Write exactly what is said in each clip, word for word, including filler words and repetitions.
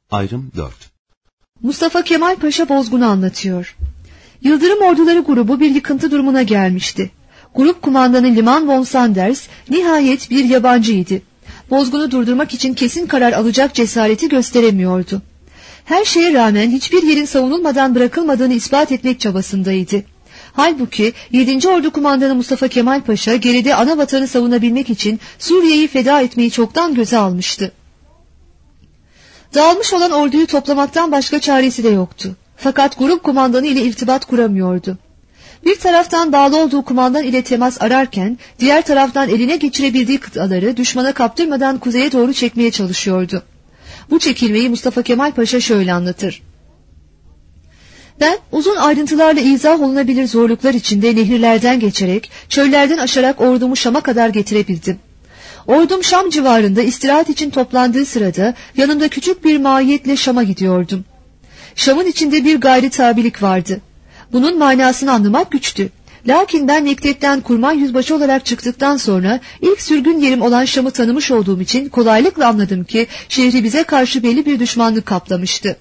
Ayrım dört. Mustafa Kemal Paşa bozgunu anlatıyor. Yıldırım Orduları grubu bir yıkıntı durumuna gelmişti. Grup kumandanı Liman von Sanders nihayet bir yabancıydı. Bozgunu durdurmak için kesin karar alacak cesareti gösteremiyordu. Her şeye rağmen hiçbir yerin savunulmadan bırakılmadığını ispat etmek çabasındaydı. Halbuki yedinci Ordu Kumandanı Mustafa Kemal Paşa geride ana vatanı savunabilmek için Suriye'yi feda etmeyi çoktan göze almıştı. Dağılmış olan orduyu toplamaktan başka çaresi de yoktu. Fakat grup kumandanı ile irtibat kuramıyordu. Bir taraftan bağlı olduğu kumandan ile temas ararken, diğer taraftan eline geçirebildiği kıtaları düşmana kaptırmadan kuzeye doğru çekmeye çalışıyordu. Bu çekilmeyi Mustafa Kemal Paşa şöyle anlatır. Ben uzun ayrıntılarla izah olunabilir zorluklar içinde nehirlerden geçerek, çöllerden aşarak ordumu Şam'a kadar getirebildim. Ordum Şam civarında istirahat için toplandığı sırada yanımda küçük bir mahiyetle Şam'a gidiyordum. Şam'ın içinde bir gayri tabilik vardı. Bunun manasını anlamak güçtü. Lakin ben mektepten kurmay yüzbaşı olarak çıktıktan sonra ilk sürgün yerim olan Şam'ı tanımış olduğum için kolaylıkla anladım ki şehri bize karşı belli bir düşmanlık kaplamıştı.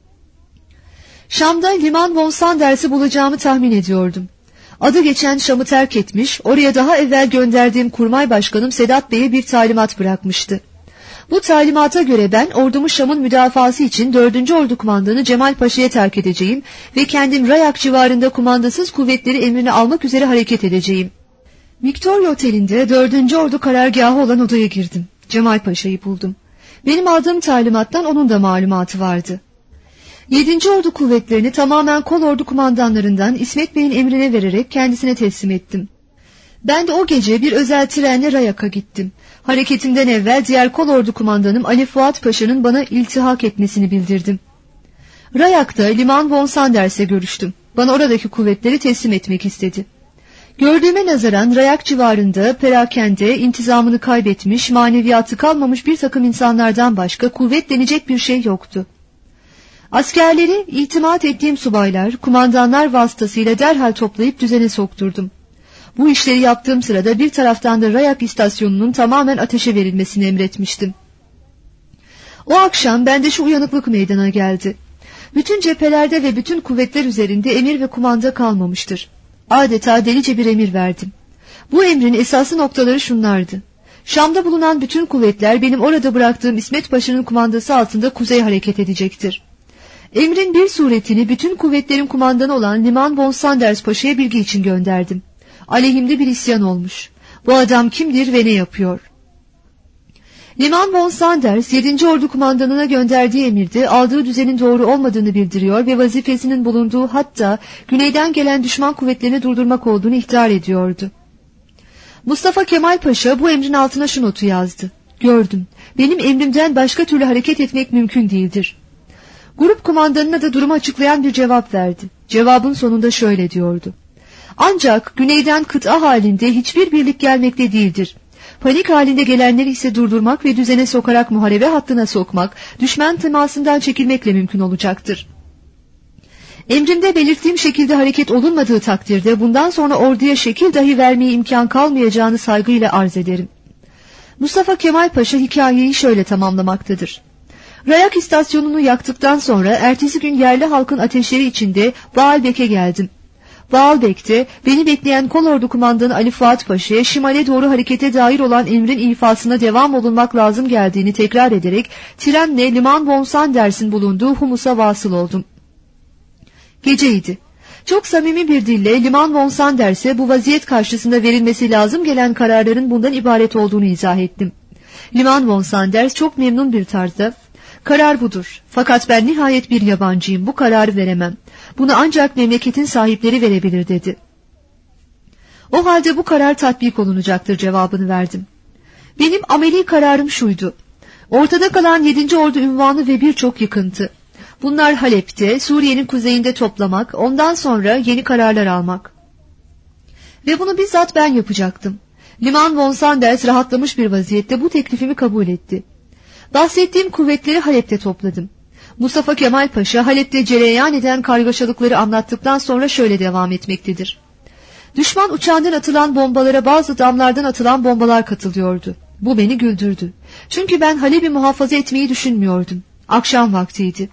Şam'da Liman von Sanders'i bulacağımı tahmin ediyordum. Adı geçen Şam'ı terk etmiş, oraya daha evvel gönderdiğim kurmay başkanım Sedat Bey'e bir talimat bırakmıştı. Bu talimata göre ben ordumu Şam'ın müdafası için dördüncü Ordu Kumandanı Cemal Paşa'ya terk edeceğim ve kendim Rayak civarında kumandasız kuvvetleri emrini almak üzere hareket edeceğim. Victoria Oteli'nde dördüncü Ordu karargahı olan odaya girdim. Cemal Paşa'yı buldum. Benim aldığım talimattan onun da malumatı vardı. yedinci Ordu kuvvetlerini tamamen kol ordu kumandanlarından İsmet Bey'in emrine vererek kendisine teslim ettim. Ben de o gece bir özel trenle Rayak'a gittim. Hareketimden evvel diğer kol ordu kumandanım Ali Fuat Paşa'nın bana iltihak etmesini bildirdim. Rayak'ta Liman von Sanders'e görüştüm. Bana oradaki kuvvetleri teslim etmek istedi. Gördüğüme nazaran Rayak civarında perakende intizamını kaybetmiş, maneviyatı kalmamış bir takım insanlardan başka kuvvet denecek bir şey yoktu. Askerleri itimat ettiğim subaylar, kumandanlar vasıtasıyla derhal toplayıp düzene sokturdum. Bu işleri yaptığım sırada bir taraftan da Rayak istasyonunun tamamen ateşe verilmesini emretmiştim. O akşam bende şu uyanıklık meydana geldi. Bütün cephelerde ve bütün kuvvetler üzerinde emir ve kumanda kalmamıştır. Adeta delice bir emir verdim. Bu emrin esası noktaları şunlardı. Şam'da bulunan bütün kuvvetler benim orada bıraktığım İsmet Paşa'nın kumandası altında kuzey hareket edecektir. Emrin bir suretini bütün kuvvetlerin kumandanı olan Liman von Sanders Paşa'ya bilgi için gönderdim. Aleyhimde bir isyan olmuş. Bu adam kimdir ve ne yapıyor? Liman von Sanders yedinci Ordu kumandanına gönderdiği emirde aldığı düzenin doğru olmadığını bildiriyor ve vazifesinin bulunduğu hatta güneyden gelen düşman kuvvetlerini durdurmak olduğunu ihtar ediyordu. Mustafa Kemal Paşa bu emrin altına şu notu yazdı. Gördüm. Benim emrimden başka türlü hareket etmek mümkün değildir. Grup kumandanına da durumu açıklayan bir cevap verdi. Cevabın sonunda şöyle diyordu. Ancak güneyden kıta halinde hiçbir birlik gelmekte değildir. Panik halinde gelenleri ise durdurmak ve düzene sokarak muharebe hattına sokmak, düşman temasından çekilmekle mümkün olacaktır. Emrimde belirttiğim şekilde hareket olunmadığı takdirde bundan sonra orduya şekil dahi vermeye imkan kalmayacağını saygıyla arz ederim. Mustafa Kemal Paşa hikayeyi şöyle tamamlamaktadır. Rayak istasyonunu yaktıktan sonra ertesi gün yerli halkın ateşleri içinde Baalbek'e geldim. Baalbek'te beni bekleyen kolordu kumandanı Ali Fuat Paşa'ya şimale doğru harekete dair olan emrin ifasına devam olunmak lazım geldiğini tekrar ederek trenle Liman von Sanders'in bulunduğu Humus'a vasıl oldum. Geceydi. Çok samimi bir dille Liman von Sanders'e bu vaziyet karşısında verilmesi lazım gelen kararların bundan ibaret olduğunu izah ettim. Liman von Sanders çok memnun bir tarzda, "Karar budur. Fakat ben nihayet bir yabancıyım. Bu kararı veremem. Bunu ancak memleketin sahipleri verebilir," dedi. "O halde bu karar tatbik olunacaktır," cevabını verdim. Benim ameli kararım şuydu. Ortada kalan yedinci Ordu ünvanı ve birçok yıkıntı. Bunlar Halep'te, Suriye'nin kuzeyinde toplamak, ondan sonra yeni kararlar almak. Ve bunu bizzat ben yapacaktım. Liman von Sanders rahatlamış bir vaziyette bu teklifimi kabul etti. Bahsettiğim kuvvetleri Halep'te topladım. Mustafa Kemal Paşa Halep'te cereyan eden kargaşalıkları anlattıktan sonra şöyle devam etmektedir. Düşman uçağından atılan bombalara bazı damlardan atılan bombalar katılıyordu. Bu beni güldürdü. Çünkü ben Halep'i muhafaza etmeyi düşünmüyordum. Akşam vaktiydi.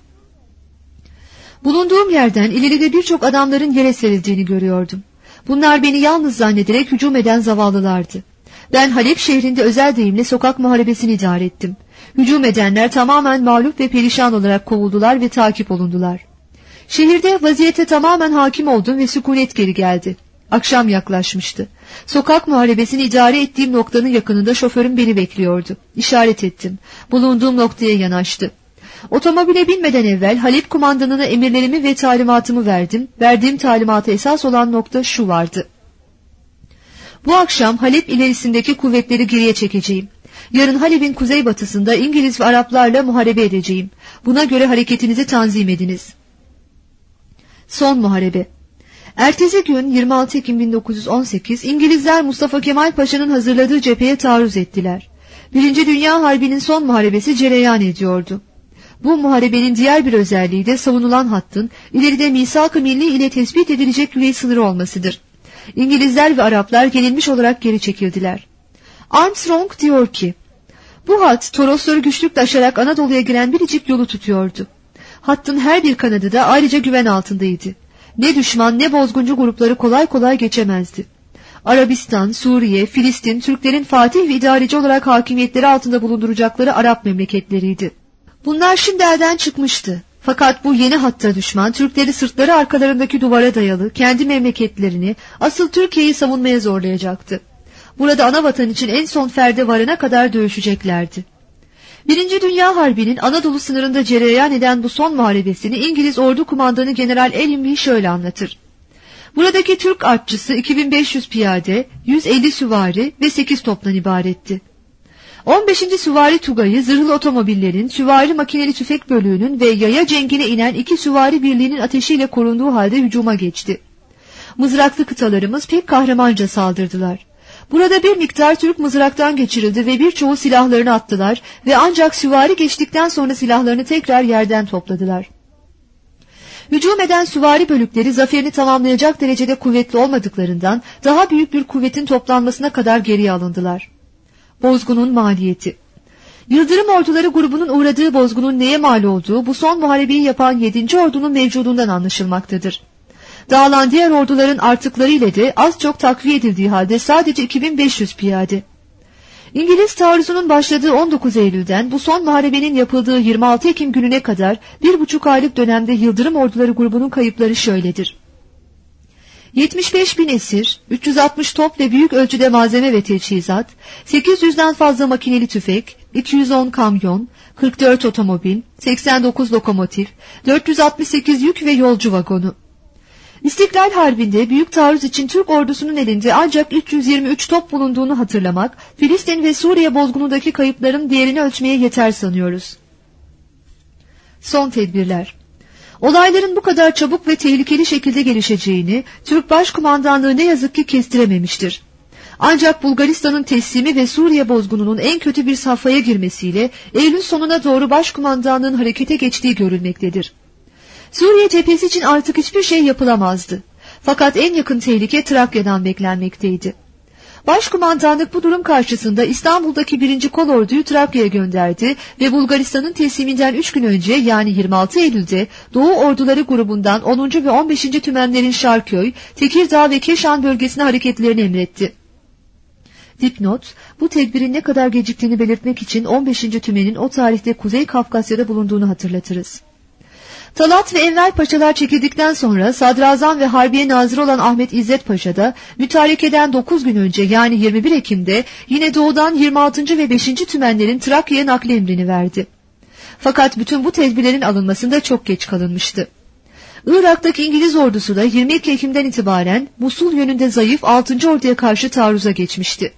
Bulunduğum yerden ileride birçok adamların yere serildiğini görüyordum. Bunlar beni yalnız zannederek hücum eden zavallılardı. Ben Halep şehrinde özel deyimle sokak muharebesini idare ettim. Hücum edenler tamamen mağlup ve perişan olarak kovuldular ve takip olundular. Şehirde vaziyete tamamen hakim oldum ve sükunet geri geldi. Akşam yaklaşmıştı. Sokak muharebesini idare ettiğim noktanın yakınında şoförüm beni bekliyordu. İşaret ettim. Bulunduğum noktaya yanaştı. Otomobile binmeden evvel Halep kumandanına emirlerimi ve talimatımı verdim. Verdiğim talimata esas olan nokta şu vardı: bu akşam Halep ilerisindeki kuvvetleri geriye çekeceğim. Yarın Halep'in kuzeybatısında İngiliz ve Araplarla muharebe edeceğim. Buna göre hareketinizi tanzim ediniz. Son muharebe. Ertesi gün yirmi altı Ekim bin dokuz yüz on sekiz İngilizler Mustafa Kemal Paşa'nın hazırladığı cepheye taarruz ettiler. Birinci Dünya Harbi'nin son muharebesi cereyan ediyordu. Bu muharebenin diğer bir özelliği de savunulan hattın ileride misak-ı milli ile tespit edilecek yüzey sınırı olmasıdır. İngilizler ve Araplar yenilmiş olarak geri çekildiler. Armstrong diyor ki, bu hat Torosları güçlükle aşarak Anadolu'ya giren biricik yolu tutuyordu. Hattın her bir kanadı da ayrıca güven altındaydı. Ne düşman ne bozguncu grupları kolay kolay geçemezdi. Arabistan, Suriye, Filistin, Türklerin fatih ve idareci olarak hakimiyetleri altında bulunduracakları Arap memleketleriydi. Bunlar şimdi elden çıkmıştı. Fakat bu yeni hatta düşman, Türkleri sırtları arkalarındaki duvara dayalı kendi memleketlerini, asıl Türkiye'yi savunmaya zorlayacaktı. Burada ana vatan için en son ferde varana kadar dövüşeceklerdi. Birinci Dünya Harbi'nin Anadolu sınırında cereyan eden bu son muharebesini İngiliz ordu kumandanı General Allenby şöyle anlatır. Buradaki Türk artçısı iki bin beş yüz piyade, yüz elli süvari ve sekiz toptan ibaretti. on beşinci Süvari Tugayı zırhlı otomobillerin, süvari makineli tüfek bölüğünün ve yaya cengine inen iki süvari birliğinin ateşiyle korunduğu halde hücuma geçti. Mızraklı kıtalarımız pek kahramanca saldırdılar. Burada bir miktar Türk mızraktan geçirildi ve birçoğu silahlarını attılar ve ancak süvari geçtikten sonra silahlarını tekrar yerden topladılar. Hücum eden süvari bölükleri zaferini tamamlayacak derecede kuvvetli olmadıklarından daha büyük bir kuvvetin toplanmasına kadar geriye alındılar. Bozgunun maliyeti. Yıldırım Orduları grubunun uğradığı bozgunun neye mal olduğu bu son muharebeyi yapan yedinci ordunun mevcudundan anlaşılmaktadır. Dağılan diğer orduların artıkları ile de az çok takviye edildiği halde sadece iki bin beş yüz piyade. İngiliz taarruzunun başladığı on dokuz Eylül'den bu son muharebenin yapıldığı yirmi altı Ekim gününe kadar bir buçuk aylık dönemde Yıldırım Orduları grubunun kayıpları şöyledir. yetmiş beş bin esir, üç yüz altmış top ve büyük ölçüde malzeme ve teçhizat, sekiz yüzden fazla makineli tüfek, iki yüz on kamyon, kırk dört otomobil, seksen dokuz lokomotif, dört yüz altmış sekiz yük ve yolcu vagonu. İstiklal Harbi'nde büyük taarruz için Türk ordusunun elinde ancak üç yüz yirmi üç top bulunduğunu hatırlamak, Filistin ve Suriye bozgunundaki kayıpların değerini ölçmeye yeter sanıyoruz. Son tedbirler. Olayların bu kadar çabuk ve tehlikeli şekilde gelişeceğini Türk Başkumandanlığı ne yazık ki kestirememiştir. Ancak Bulgaristan'ın teslimi ve Suriye bozgununun en kötü bir safhaya girmesiyle Eylül sonuna doğru Başkumandanlığın harekete geçtiği görülmektedir. Suriye cephesi için artık hiçbir şey yapılamazdı. Fakat en yakın tehlike Trakya'dan beklenmekteydi. Başkumandanlık bu durum karşısında İstanbul'daki birinci Kolordu'yu Trakya'ya gönderdi ve Bulgaristan'ın tesliminden üç gün önce yani yirmi altı Eylül'de Doğu Orduları grubundan onuncu ve on beşinci Tümenlerin Şarköy, Tekirdağ ve Keşan bölgesine hareketlerini emretti. Dipnot, bu tedbirin ne kadar geciktiğini belirtmek için on beşinci Tümen'in o tarihte Kuzey Kafkasya'da bulunduğunu hatırlatırız. Talat ve Enver Paşalar çekildikten sonra Sadrazam ve Harbiye Nazırı olan Ahmet İzzet Paşa da mütarekeden dokuz gün önce yani yirmi bir Ekim'de yine doğudan yirmi altıncı ve beşinci Tümenlerin Trakya'ya nakli emrini verdi. Fakat bütün bu tedbirlerin alınmasında çok geç kalınmıştı. Irak'taki İngiliz ordusu da yirmi iki Ekim'den itibaren Musul yönünde zayıf altıncı Ordu'ya karşı taarruza geçmişti.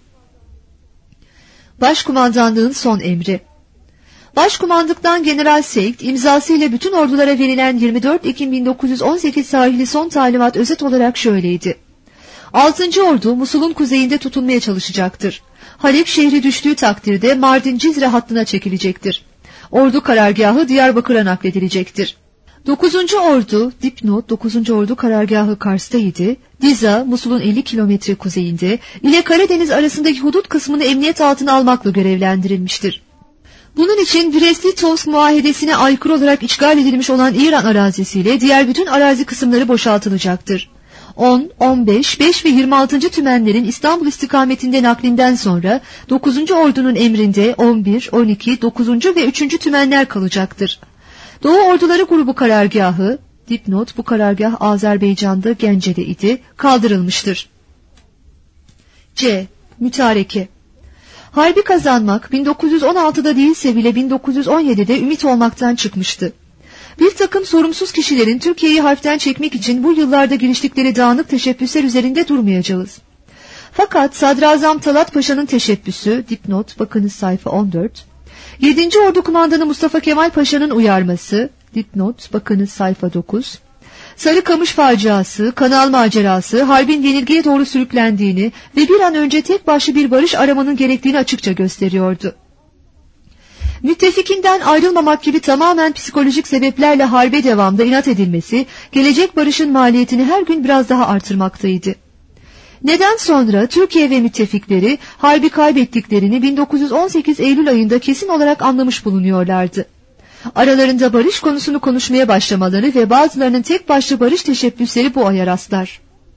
Başkumandanlığın son emri. Başkumandıktan General Seyit imzasıyla bütün ordulara verilen yirmi dört Ekim bin dokuz yüz on sekiz tarihli son talimat özet olarak şöyleydi. altıncı Ordu Musul'un kuzeyinde tutunmaya çalışacaktır. Halep şehri düştüğü takdirde Mardin-Cizre hattına çekilecektir. Ordu karargahı Diyarbakır'a nakledilecektir. dokuzuncu Ordu, dipnot dokuzuncu Ordu karargahı Kars'taydı. Diza, Musul'un elli kilometre kuzeyinde ile Karadeniz arasındaki hudut kısmını emniyet altına almakla görevlendirilmiştir. Bunun için Brest-Litovsk muahedesine aykırı olarak işgal edilmiş olan İran arazisiyle diğer bütün arazi kısımları boşaltılacaktır. on, on beş, beş ve yirmi altıncı tümenlerin İstanbul istikametinde naklinden sonra dokuzuncu ordunun emrinde on bir, on iki, dokuzuncu ve üçüncü tümenler kalacaktır. Doğu Orduları Grubu karargahı, dipnot, bu karargah Azerbaycan'da Gence'de idi, kaldırılmıştır. C. Mütareke. Harbi kazanmak bin dokuz yüz on altıda değilse bile bin dokuz yüz on yedide ümit olmaktan çıkmıştı. Bir takım sorumsuz kişilerin Türkiye'yi harpten çekmek için bu yıllarda giriştikleri dağınık teşebbüsler üzerinde durmayacağız. Fakat Sadrazam Talat Paşa'nın teşebbüsü, dipnot, bakınız sayfa on dört, yedinci Ordu Kumandanı Mustafa Kemal Paşa'nın uyarması, dipnot, bakınız sayfa dokuz, Sarıkamış faciası, Kanal macerası, harbin yenilgiye doğru sürüklendiğini ve bir an önce tek başlı bir barış aramanın gerektiğini açıkça gösteriyordu. Müttefikinden ayrılmamak gibi tamamen psikolojik sebeplerle harbe devamda inat edilmesi, gelecek barışın maliyetini her gün biraz daha artırmaktaydı. Neden sonra Türkiye ve müttefikleri harbi kaybettiklerini bin dokuz yüz on sekiz Eylül ayında kesin olarak anlamış bulunuyorlardı. Aralarında barış konusunu konuşmaya başlamaları ve bazılarının tek başlı barış teşebbüsleri bu aya rastlar.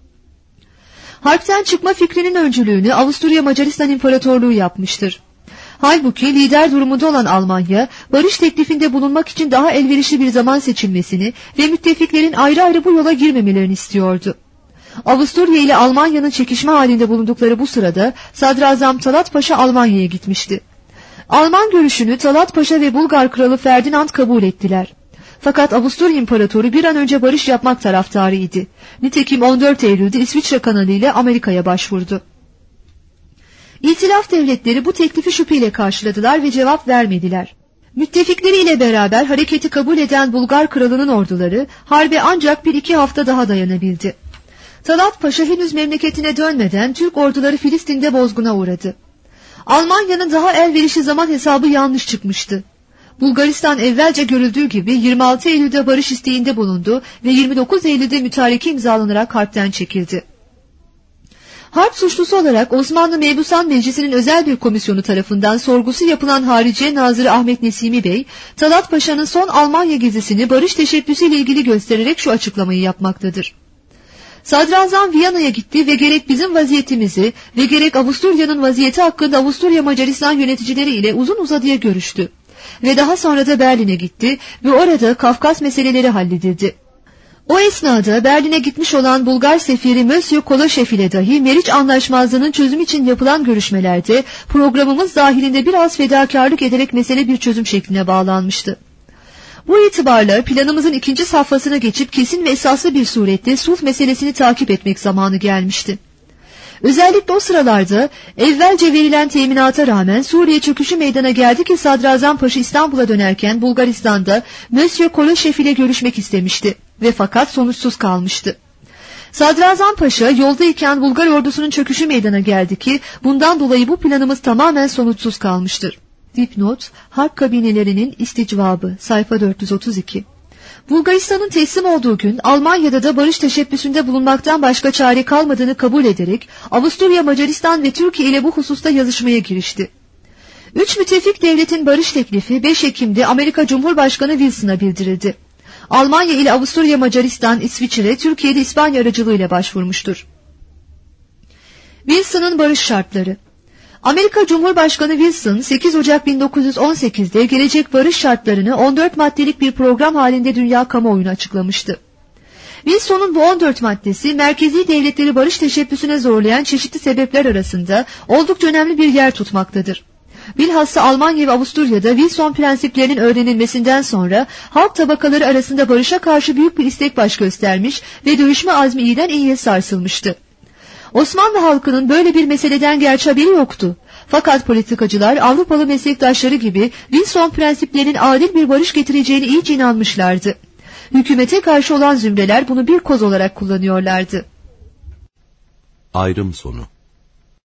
Harpten çıkma fikrinin öncülüğünü Avusturya Macaristan İmparatorluğu yapmıştır. Halbuki lider durumunda olan Almanya, barış teklifinde bulunmak için daha elverişli bir zaman seçilmesini ve müttefiklerin ayrı ayrı bu yola girmemelerini istiyordu. Avusturya ile Almanya'nın çekişme halinde bulundukları bu sırada Sadrazam Talat Paşa Almanya'ya gitmişti. Alman görüşünü Talat Paşa ve Bulgar Kralı Ferdinand kabul ettiler. Fakat Avusturya İmparatoru bir an önce barış yapmak taraftarıydı. Nitekim on dört Eylül'de İsviçre kanalı ile Amerika'ya başvurdu. İtilaf devletleri bu teklifi şüpheyle karşıladılar ve cevap vermediler. Müttefikleri ile beraber hareketi kabul eden Bulgar kralının orduları harbe ancak bir iki hafta daha dayanabildi. Talat Paşa henüz memleketine dönmeden Türk orduları Filistin'de bozguna uğradı. Almanya'nın daha elverişli zaman hesabı yanlış çıkmıştı. Bulgaristan evvelce görüldüğü gibi yirmi altı Eylül'de barış isteğinde bulundu ve yirmi dokuz Eylül'de mütareke imzalanarak harpten çekildi. Harp suçlusu olarak Osmanlı Mebusan Meclisi'nin özel bir komisyonu tarafından sorgusu yapılan Hariciye Nazırı Ahmet Nesimi Bey, Talat Paşa'nın son Almanya gezisini barış teşebbüsüyle ilgili göstererek şu açıklamayı yapmaktadır. Sadrazam Viyana'ya gitti ve gerek bizim vaziyetimizi ve gerek Avusturya'nın vaziyeti hakkında Avusturya Macaristan yöneticileri ile uzun uzadıya görüştü. Ve daha sonra da Berlin'e gitti ve orada Kafkas meseleleri halledildi. O esnada Berlin'e gitmiş olan Bulgar sefiri Monsieur Koloşev ile dahi Meriç Anlaşmazlığı'nın çözüm için yapılan görüşmelerde programımız dahilinde biraz fedakarlık ederek mesele bir çözüm şekline bağlanmıştı. Bu itibarla planımızın ikinci safhasına geçip kesin ve esaslı bir surette sulh meselesini takip etmek zamanı gelmişti. Özellikle o sıralarda evvelce verilen teminata rağmen Suriye çöküşü meydana geldi ki Sadrazam Paşa İstanbul'a dönerken Bulgaristan'da Monsieur Koloşev ile görüşmek istemişti ve fakat sonuçsuz kalmıştı. Sadrazam Paşa yoldayken Bulgar ordusunun çöküşü meydana geldi ki bundan dolayı bu planımız tamamen sonuçsuz kalmıştır. Dipnot, Harp kabinelerinin isticvabı, sayfa dört yüz otuz iki. Bulgaristan'ın teslim olduğu gün Almanya'da da barış teşebbüsünde bulunmaktan başka çare kalmadığını kabul ederek Avusturya, Macaristan ve Türkiye ile bu hususta yazışmaya girişti. Üç müttefik devletin barış teklifi beş Ekim'de Amerika Cumhurbaşkanı Wilson'a bildirildi. Almanya ile Avusturya, Macaristan, İsviçre, Türkiye'de İspanya aracılığıyla başvurmuştur. Wilson'ın barış şartları. Amerika Cumhurbaşkanı Wilson sekiz Ocak bin dokuz yüz on sekiz'de gelecek barış şartlarını on dört maddelik bir program halinde dünya kamuoyuna açıklamıştı. Wilson'un bu on dört maddesi merkezi devletleri barış teşebbüsüne zorlayan çeşitli sebepler arasında oldukça önemli bir yer tutmaktadır. Bilhassa Almanya ve Avusturya'da Wilson prensiplerinin öğrenilmesinden sonra halk tabakaları arasında barışa karşı büyük bir istek baş göstermiş ve dövüşme azmi iyiden iyiye sarsılmıştı. Osmanlı halkının böyle bir meseleden gerçi haberi yoktu. Fakat politikacılar Avrupalı meslektaşları gibi Wilson prensiplerinin adil bir barış getireceğine iyice inanmışlardı. Hükümete karşı olan zümreler bunu bir koz olarak kullanıyorlardı. Ayrım sonu.